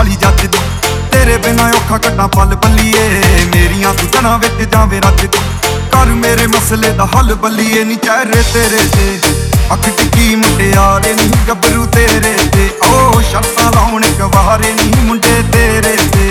वाली जचदी तेरे बिना औखा कट्टा पल बल्लीए मेरियां तू जना विच जावे रजदी कर मेरे मसले दा हल बल्लीए नी चेहरे तेरे ते अख टिकी मुटियारे नी गबरू तेरे ते ओ शर्तां लाउण गवारे नी मुंडे तेरे ते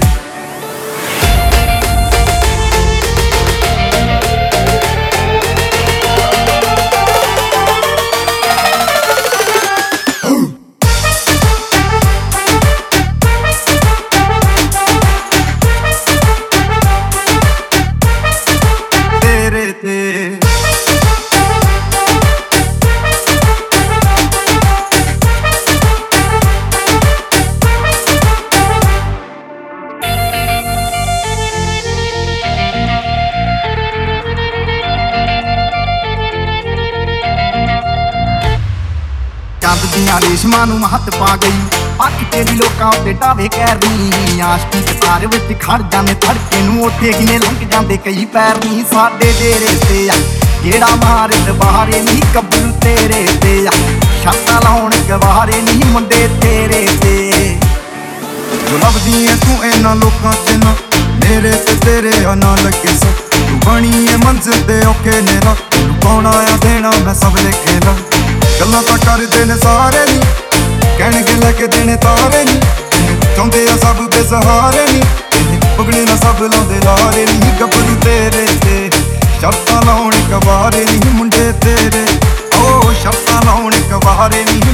चंद दियां रेशमां नूं महत पा गई अख तेरी लोकां उत्ते ढावे कैरनी आशकी ते तार विच खड़ जाने धड़के नूं ओठे किने लंघ जांदे कई पैर नी साडे डेरे ते जेड़ा मारे दबारे नी गब्बरू तेरे ते शर्तां लाउण गवारे नी मुंडे तेरे ते जो लभदी ऐ तू इन्हां लोकां च ना मेरे ते तेरे ना लगे सा तू बनी ऐ मंजिल दे औखे ने राह तू पाउणा आ देना मैं सब लिखे ला गल्लां तां करदे ने सारे नी कहणगे लैके देने तारे नी चाहुंदे आ सब बेसहारे नी पगड़े ना सब लाउंदे लारे नी गब्बरू तेरे ते शर्तां लाउण गवारे नी मुंडे तेरे ओ शर्तां लाउण गवारे नी